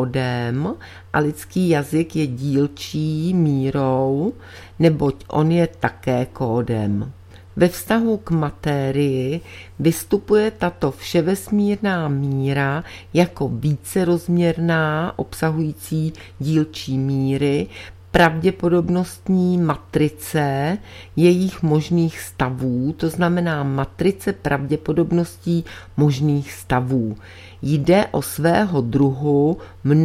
kódem a lidský jazyk je dílčí mírou, neboť on je také kódem. Ve vztahu k matérii vystupuje tato vševesmírná míra jako vícerozměrná, obsahující dílčí míry, pravděpodobnostní matrice jejich možných stavů, to znamená matrice pravděpodobností možných stavů. Jde o svého druhu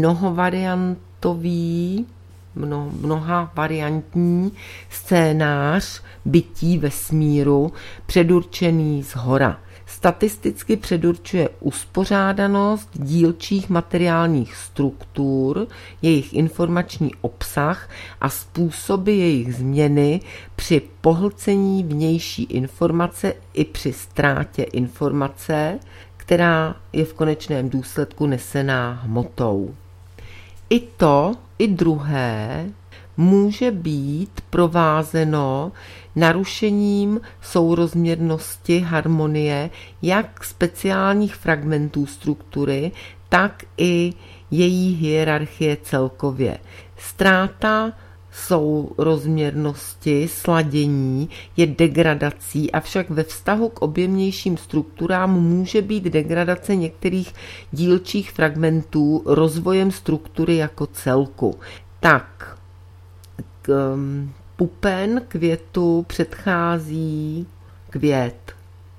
mnohovariantový, mno, mnoha variantní scénář bytí vesmíru předurčený zhora. Statisticky předurčuje uspořádanost dílčích materiálních struktur, jejich informační obsah a způsoby jejich změny při pohlcení vnější informace i při ztrátě informace, která je v konečném důsledku nesená hmotou. I to, i druhé může být provázeno narušením sourozměrnosti harmonie jak speciálních fragmentů struktury, tak i její hierarchie celkově. Ztráta sourozměrnosti, sladění je degradací, avšak ve vztahu k objemnějším strukturám může být degradace některých dílčích fragmentů rozvojem struktury jako celku. Tak, k, pupen květu předchází květ.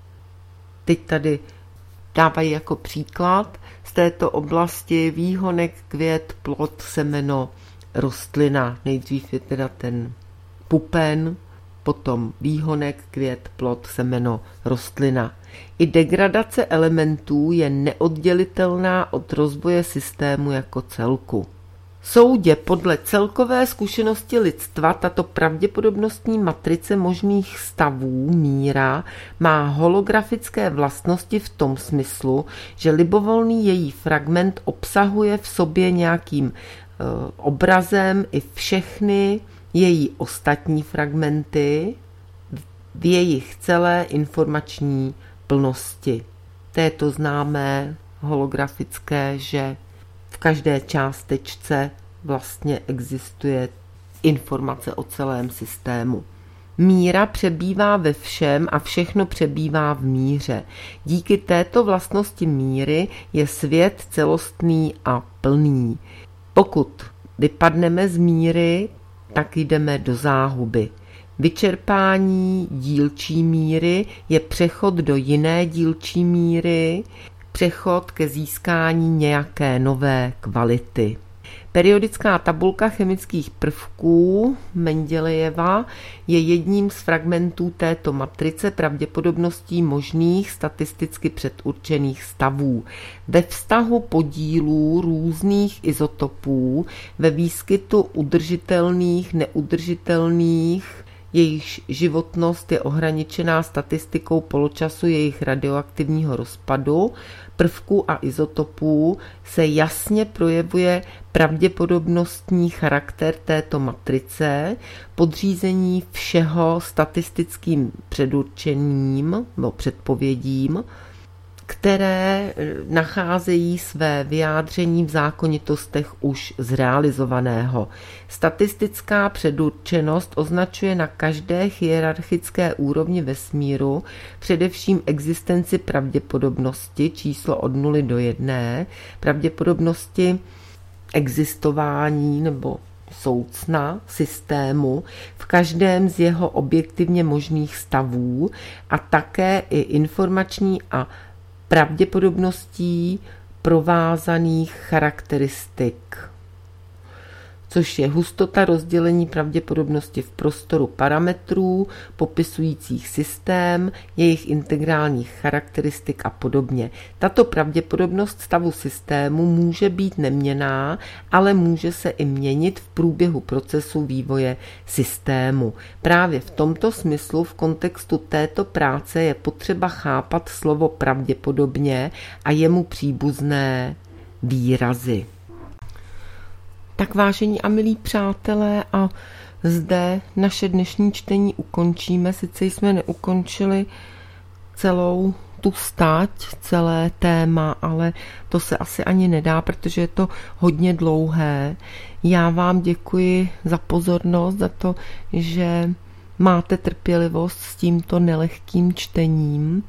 Teď tady dávají jako příklad z této oblasti výhonek, květ, plod, semeno, rostlina. Nejdřív je teda ten pupen, potom výhonek, květ, plod, semeno, rostlina. I degradace elementů je neoddělitelná od rozvoje systému jako celku. Soudě podle celkové zkušenosti lidstva tato pravděpodobnostní matrice možných stavů míra má holografické vlastnosti v tom smyslu, že libovolný její fragment obsahuje v sobě nějakým e, obrazem i všechny její ostatní fragmenty v jejich celé informační plnosti. To je to známé holografické, že v každé částečce vlastně existuje informace o celém systému. Míra přebývá ve všem a všechno přebývá v míře. Díky této vlastnosti míry je svět celostný a plný. Pokud vypadneme z míry, tak jdeme do záhuby. Vyčerpání dílčí míry je přechod do jiné dílčí míry, přechod ke získání nějaké nové kvality. Periodická tabulka chemických prvků Mendelejeva je jedním z fragmentů této matrice pravděpodobností možných statisticky předurčených stavů. Ve vztahu podílů různých izotopů, ve výskytu udržitelných, neudržitelných, jejichž životnost je ohraničená statistikou poločasu jejich radioaktivního rozpadu, prvků a izotopů, se jasně projevuje pravděpodobnostní charakter této matrice, podřízení všeho statistickým předurčením nebo předpovědím, které nacházejí své vyjádření v zákonitostech už zrealizovaného. Statistická předurčenost označuje na každé hierarchické úrovni vesmíru především existenci pravděpodobnosti, číslo od nuly do jedné, pravděpodobnosti existování nebo soucna systému v každém z jeho objektivně možných stavů a také i informační a pravděpodobností provázaných charakteristik, což je hustota rozdělení pravděpodobnosti v prostoru parametrů popisujících systém, jejich integrálních charakteristik a podobně. Tato pravděpodobnost stavu systému může být neměnná, ale může se i měnit v průběhu procesu vývoje systému. Právě v tomto smyslu v kontextu této práce je potřeba chápat slovo pravděpodobně a jemu příbuzné výrazy. Tak vážení a milí přátelé, a zde naše dnešní čtení ukončíme. Sice jsme neukončili celou tu stať, celé téma, ale to se asi ani nedá, protože je to hodně dlouhé. Já vám děkuji za pozornost, za to, že máte trpělivost s tímto nelehkým čtením.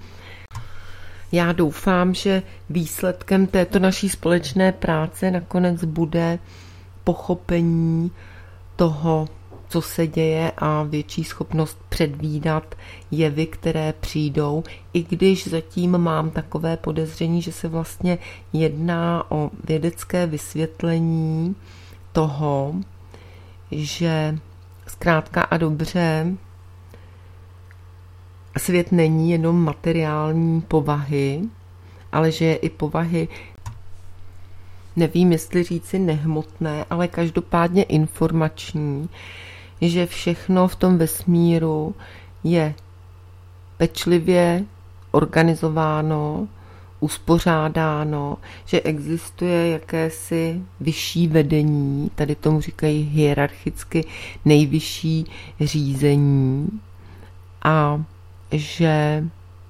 Já doufám, že výsledkem této naší společné práce nakonec bude pochopení toho, co se děje a větší schopnost předvídat jevy, které přijdou, i když zatím mám takové podezření, že se vlastně jedná o vědecké vysvětlení toho, že zkrátka a dobře svět není jenom materiální povahy, ale že je i povahy, nevím, jestli říci nehmotné, ale každopádně informační, že všechno v tom vesmíru je pečlivě organizováno, uspořádáno, že existuje jakési vyšší vedení, tady tomu říkají hierarchicky nejvyšší řízení, a že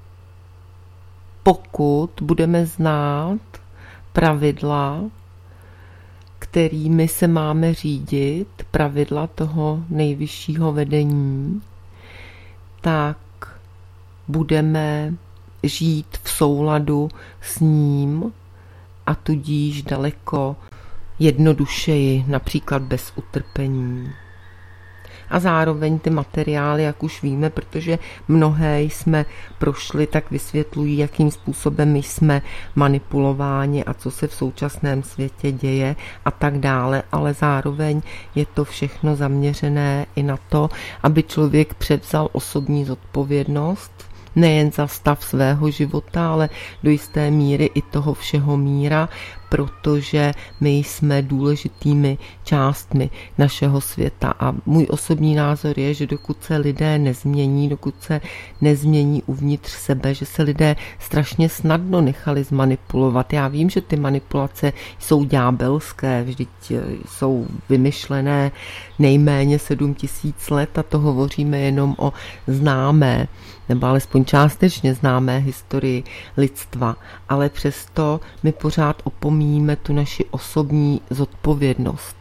pokud budeme znát pravidla, kterými se máme řídit, pravidla toho nejvyššího vedení, tak budeme žít v souladu s ním a tudíž daleko jednodušeji, například bez utrpení. a zároveň ty materiály, jak už víme, protože mnohé jsme prošli, tak vysvětlují, jakým způsobem jsme manipulováni a co se v současném světě děje a tak dále, ale zároveň je to všechno zaměřené i na to, aby člověk převzal osobní zodpovědnost nejen za stav svého života, ale do jisté míry i toho všeho míra, protože my jsme důležitými částmi našeho světa. A můj osobní názor je, že dokud se lidé nezmění, dokud se nezmění uvnitř sebe, že se lidé strašně snadno nechali zmanipulovat. Já vím, že ty manipulace jsou ďábelské, vždyť jsou vymyšlené nejméně sedm tisíc let a to hovoříme jenom o známé, nebo alespoň částečně známé historii lidstva. Ale přesto my pořád opomíjíme tu naši osobní zodpovědnost.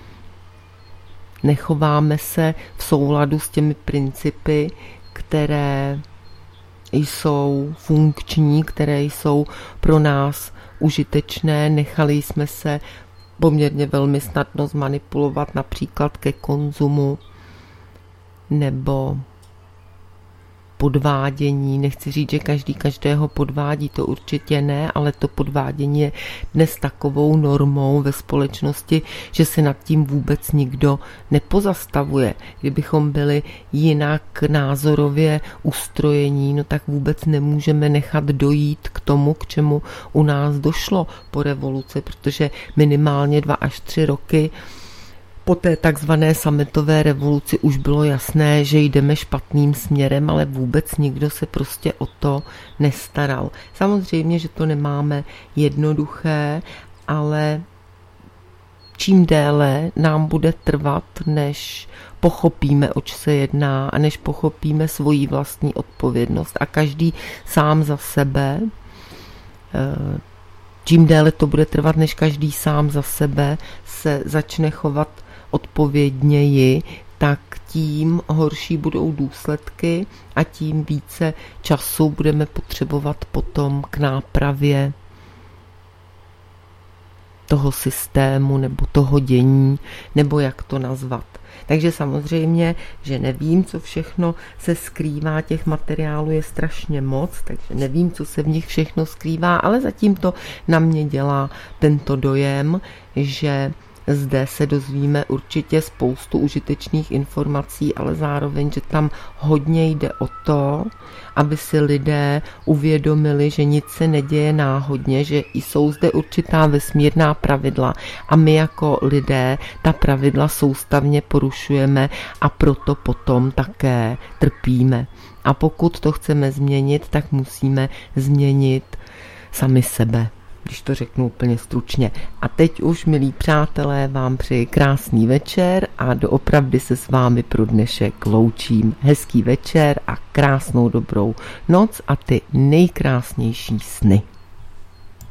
Nechováme se v souladu s těmi principy, které jsou funkční, které jsou pro nás užitečné. Nechali jsme se poměrně velmi snadno zmanipulovat například ke konzumu nebo podvádění. Nechci říct, že každý každého podvádí, to určitě ne, ale to podvádění je dnes takovou normou ve společnosti, že se nad tím vůbec nikdo nepozastavuje. Kdybychom byli jinak názorově ustrojení, no tak vůbec nemůžeme nechat dojít k tomu, k čemu u nás došlo po revoluci, protože minimálně dva až tři roky po té takzvané sametové revoluci už bylo jasné, že jdeme špatným směrem, ale vůbec nikdo se prostě o to nestaral. Samozřejmě, že to nemáme jednoduché, ale čím déle nám bude trvat, než pochopíme, oč se jedná a než pochopíme svoji vlastní odpovědnost a každý sám za sebe, čím déle to bude trvat, než každý sám za sebe se začne chovat odpovědněji, tak tím horší budou důsledky a tím více času budeme potřebovat potom k nápravě toho systému nebo toho dění, nebo jak to nazvat. Takže samozřejmě, že nevím, co všechno se skrývá, těch materiálů je strašně moc, takže nevím, co se v nich všechno skrývá, ale zatím to na mě dělá tento dojem, že zde se dozvíme určitě spoustu užitečných informací, ale zároveň, že tam hodně jde o to, aby si lidé uvědomili, že nic se neděje náhodně, že jsou zde určitá vesmírná pravidla a my jako lidé ta pravidla soustavně porušujeme a proto potom také trpíme. A pokud to chceme změnit, tak musíme změnit sami sebe, když to řeknu úplně stručně. A teď už, milí přátelé, vám přeji krásný večer a doopravdy se s vámi pro dnešek loučím. Hezký večer a krásnou dobrou noc a ty nejkrásnější sny.